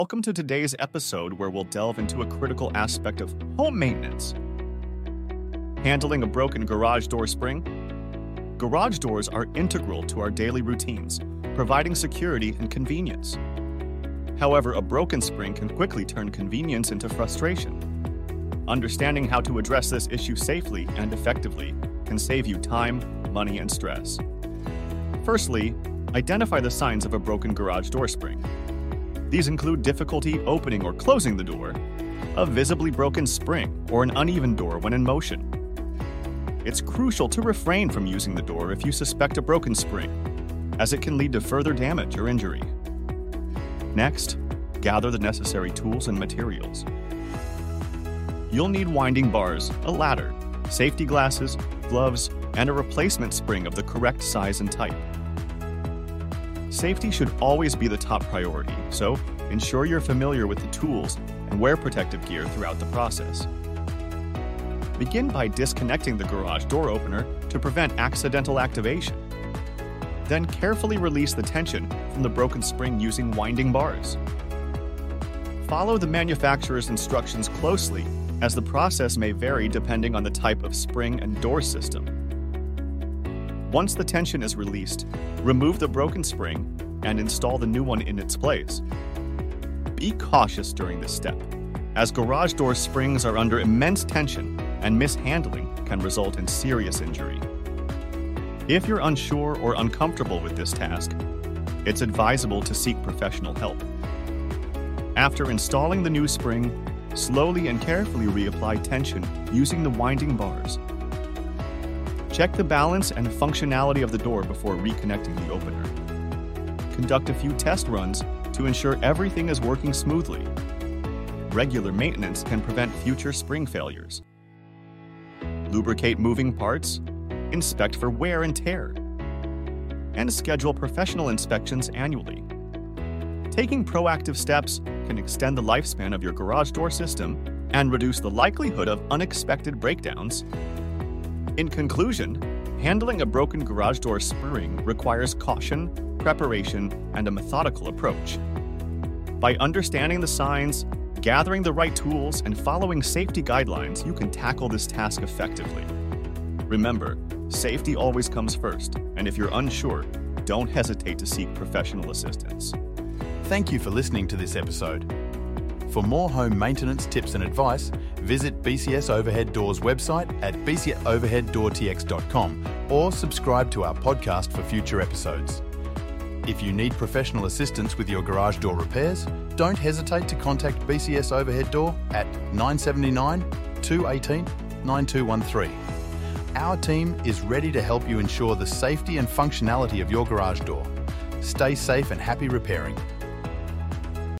Welcome to today's episode where we'll delve into a critical aspect of home maintenance. Handling a broken garage door spring. Garage doors are integral to our daily routines, providing security and convenience. However, a broken spring can quickly turn convenience into frustration. Understanding how to address this issue safely and effectively can save you time, money, and stress. Firstly, identify the signs of a broken garage door spring. These include difficulty opening or closing the door, a visibly broken spring, or an uneven door when in motion. It's crucial to refrain from using the door if you suspect a broken spring, as it can lead to further damage or injury. Next, gather the necessary tools and materials. You'll need winding bars, a ladder, safety glasses, gloves, and a replacement spring of the correct size and type. Safety should always be the top priority, so ensure you're familiar with the tools and wear protective gear throughout the process. Begin by disconnecting the garage door opener to prevent accidental activation. Then carefully release the tension from the broken spring using winding bars. Follow the manufacturer's instructions closely, as the process may vary depending on the type of spring and door system. Once the tension is released, remove the broken spring and install the new one in its place. Be cautious during this step, as garage door springs are under immense tension and mishandling can result in serious injury. If you're unsure or uncomfortable with this task, it's advisable to seek professional help. After installing the new spring, slowly and carefully reapply tension using the winding bars. Check the balance and functionality of the door before reconnecting the opener. Conduct a few test runs to ensure everything is working smoothly. Regular maintenance can prevent future spring failures. Lubricate moving parts, inspect for wear and tear, and schedule professional inspections annually. Taking proactive steps can extend the lifespan of your garage door system and reduce the likelihood of unexpected breakdowns. In conclusion, handling a broken garage door spring requires caution, preparation, and a methodical approach. By understanding the signs, gathering the right tools, and following safety guidelines, you can tackle this task effectively. Remember, safety always comes first, and if you're unsure, don't hesitate to seek professional assistance. Thank you for listening to this episode. For more home maintenance tips and advice, visit BCS Overhead Doors website at bcoverheaddoortx.com or subscribe to our podcast for future episodes. If you need professional assistance with your garage door repairs, don't hesitate to contact BCS Overhead Door at 979 218 9213. Our team is ready to help you ensure the safety and functionality of your garage door. Stay safe and happy repairing.